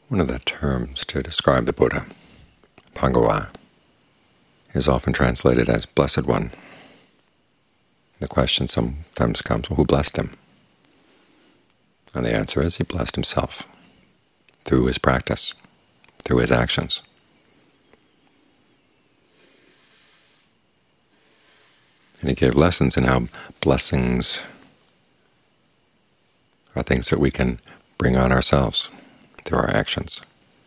One of the terms to describe the Buddha, Pangawa, is often translated as Blessed One. The question sometimes comes, well, who blessed him? And the answer is he blessed himself through his practice, through his actions. And he gave lessons in how blessings are things that we can bring on ourselves through our actions.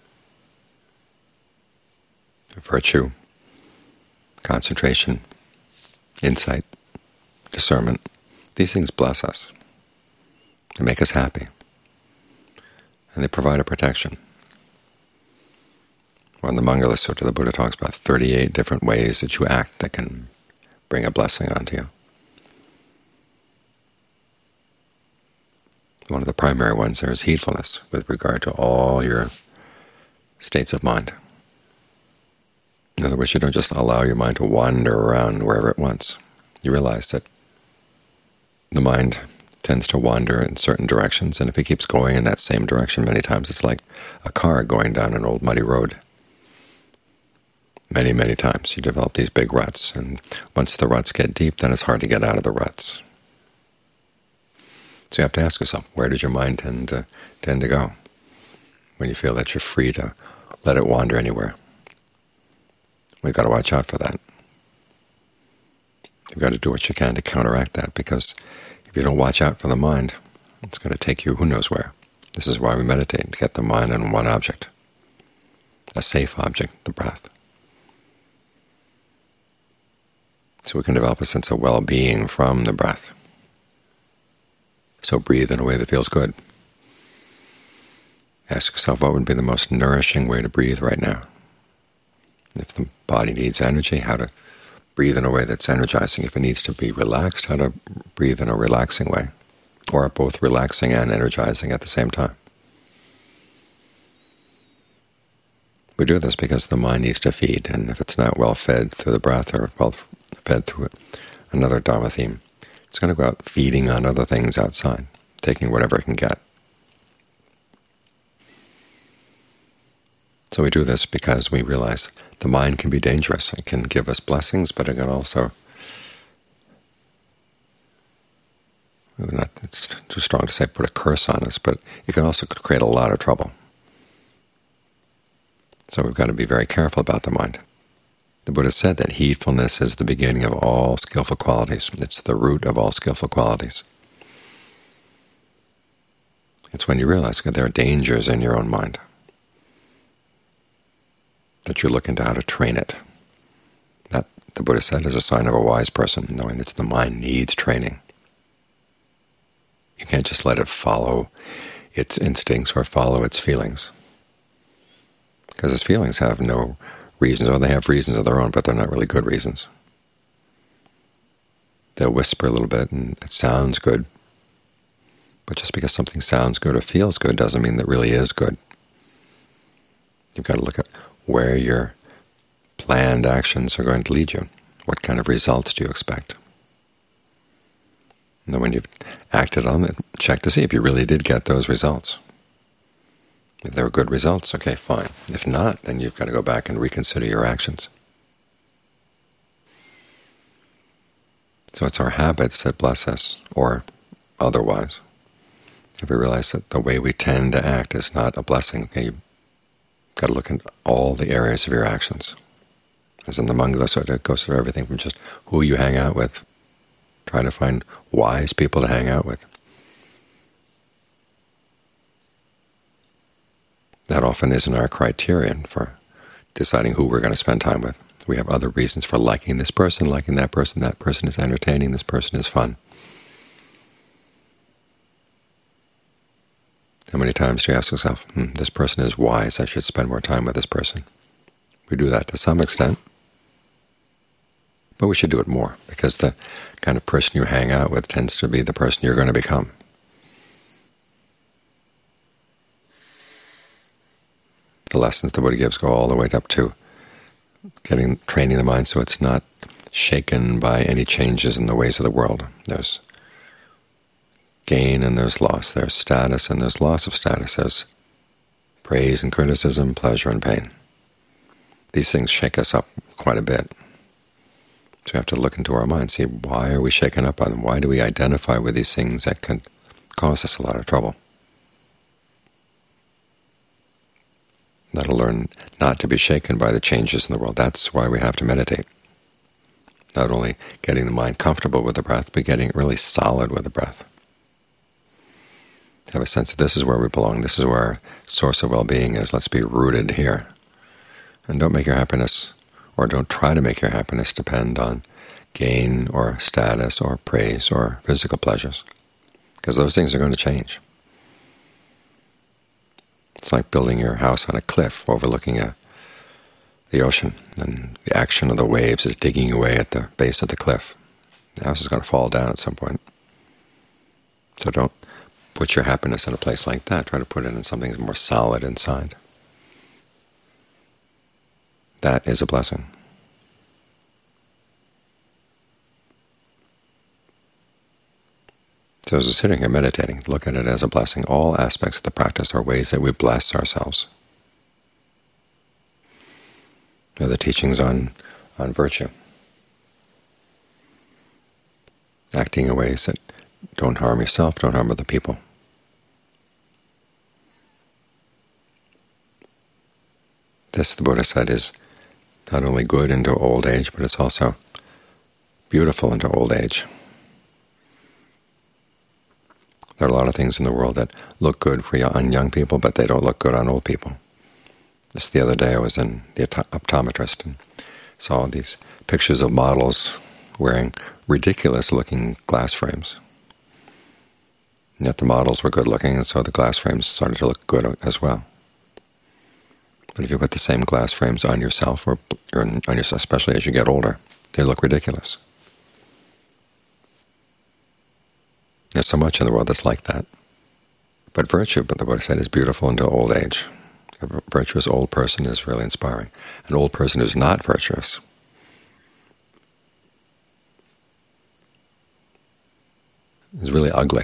Virtue, concentration, insight, discernment, these things bless us. They make us happy, and they provide a protection. Or in the Mangala Sutta, the Buddha talks about 38 different ways that you act that can bring a blessing onto you. One of the primary ones there is heedfulness with regard to all your states of mind. In other words, you don't just allow your mind to wander around wherever it wants. You realize that the mind tends to wander in certain directions, and if it keeps going in that same direction many times, it's like a car going down an old muddy road. Many, many times you develop these big ruts, and once the ruts get deep, then it's hard to get out of the ruts. So you have to ask yourself, where does your mind tend to go when you feel that you're free to let it wander anywhere? We've got to watch out for that. You've got to do what you can to counteract that, because if you don't watch out for the mind, it's going to take you who knows where. This is why we meditate, to get the mind on one object, a safe object, the breath. So we can develop a sense of well-being from the breath. So breathe in a way that feels good. Ask yourself, what would be the most nourishing way to breathe right now? If the body needs energy, how to breathe in a way that's energizing. If it needs to be relaxed, how to breathe in a relaxing way, or both relaxing and energizing at the same time. We do this because the mind needs to feed, and if it's not well fed through the breath or well fed through another Dharma theme, it's going to go out feeding on other things outside, taking whatever it can get. So we do this because we realize the mind can be dangerous. It can give us blessings, but it can also, it's too strong to say put a curse on us, but it can also create a lot of trouble. So we've got to be very careful about the mind. The Buddha said that heedfulness is the beginning of all skillful qualities. It's the root of all skillful qualities. It's when you realize that there are dangers in your own mind, that you look into how to train it. That, the Buddha said, is a sign of a wise person, knowing that the mind needs training. You can't just let it follow its instincts or follow its feelings, because its feelings have no reasons, or they have reasons of their own, but they're not really good reasons. They'll whisper a little bit, and it sounds good, but just because something sounds good or feels good doesn't mean that it really is good. You've got to look at where your planned actions are going to lead you. What kind of results do you expect? And then when you've acted on it, check to see if you really did get those results. If they were good results, okay, fine. If not, then you've got to go back and reconsider your actions. So it's our habits that bless us, or otherwise. If we realize that the way we tend to act is not a blessing, okay, you've got to look at all the areas of your actions. As in the Mangala Sutta, it goes through everything from just who you hang out with, try to find wise people to hang out with. That often isn't our criterion for deciding who we're going to spend time with. We have other reasons for liking this person, liking that person is entertaining, this person is fun. How many times do you ask yourself, this person is wise, I should spend more time with this person? We do that to some extent, but we should do it more, because the kind of person you hang out with tends to be the person you're going to become. The lessons the Buddha gives go all the way up to training the mind so it's not shaken by any changes in the ways of the world. There's gain and there's loss. There's status and there's loss of status. There's praise and criticism, pleasure and pain. These things shake us up quite a bit. So we have to look into our mind, see why are we shaken up by them? Why do we identify with these things that can cause us a lot of trouble? That'll learn not to be shaken by the changes in the world. That's why we have to meditate. Not only getting the mind comfortable with the breath, but getting it really solid with the breath. Have a sense that this is where we belong. This is where our source of well-being is. Let's be rooted here. And don't make your happiness, or don't try to make your happiness depend on gain or status or praise or physical pleasures, because those things are going to change. It's like building your house on a cliff overlooking the ocean, and the action of the waves is digging away at the base of the cliff. The house is going to fall down at some point. So don't put your happiness in a place like that. Try to put it in something more solid inside. That is a blessing. So as we're sitting here meditating, look at it as a blessing. All aspects of the practice are ways that we bless ourselves. The teachings on virtue, acting in ways that don't harm yourself, don't harm other people. This, the Buddha said, is not only good into old age, but it's also beautiful into old age. There are a lot of things in the world that look good on young people, but they don't look good on old people. Just the other day I was in the optometrist and saw these pictures of models wearing ridiculous-looking glass frames. And yet the models were good-looking, and so the glass frames started to look good as well. But if you put the same glass frames on yourself, or on yourself, especially as you get older, they look ridiculous. There's so much in the world that's like that. But virtue, but the Buddha said, is beautiful into old age. A virtuous old person is really inspiring. An old person who's not virtuous is really ugly.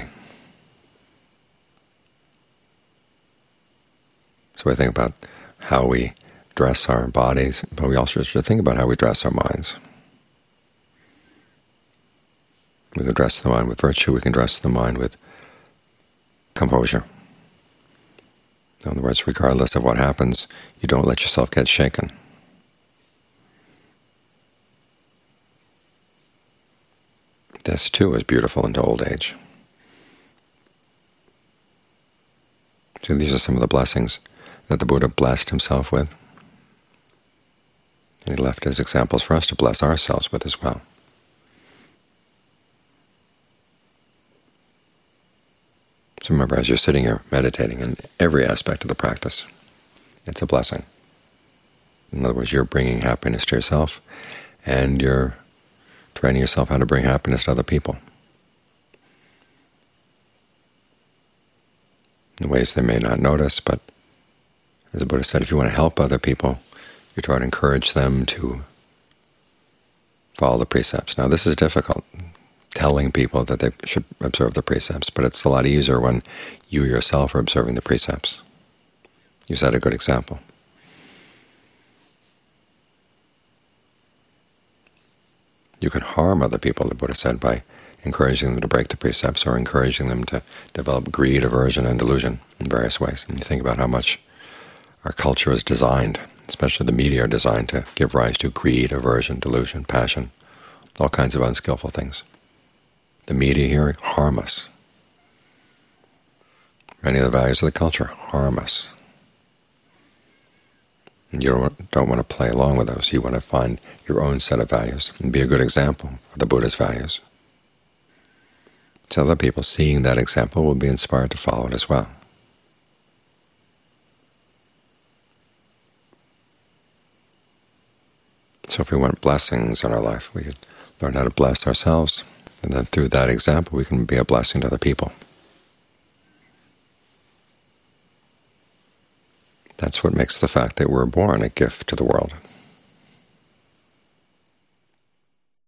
So we think about how we dress our bodies, but we also should think about how we dress our minds. We can dress the mind with virtue, we can dress the mind with composure. In other words, regardless of what happens, you don't let yourself get shaken. This, too, is beautiful into old age. So these are some of the blessings that the Buddha blessed himself with. And he left his examples for us to bless ourselves with as well. So remember, as you're sitting here meditating in every aspect of the practice, it's a blessing. In other words, you're bringing happiness to yourself, and you're training yourself how to bring happiness to other people in ways they may not notice. But as the Buddha said, if you want to help other people, you try to encourage them to follow the precepts. Now, this is difficult, telling people that they should observe the precepts, but it's a lot easier when you yourself are observing the precepts. You set a good example. You can harm other people, the Buddha said, by encouraging them to break the precepts or encouraging them to develop greed, aversion, and delusion in various ways. And you think about how much our culture is designed, especially the media are designed to give rise to greed, aversion, delusion, passion, all kinds of unskillful things. The media here harm us. Many of the values of the culture harm us. And you don't want to play along with those. You want to find your own set of values and be a good example of the Buddha's values. So other people seeing that example will be inspired to follow it as well. So if we want blessings in our life, we learn how to bless ourselves, and then through that example we can be a blessing to other people. That's what makes the fact that we're born a gift to the world.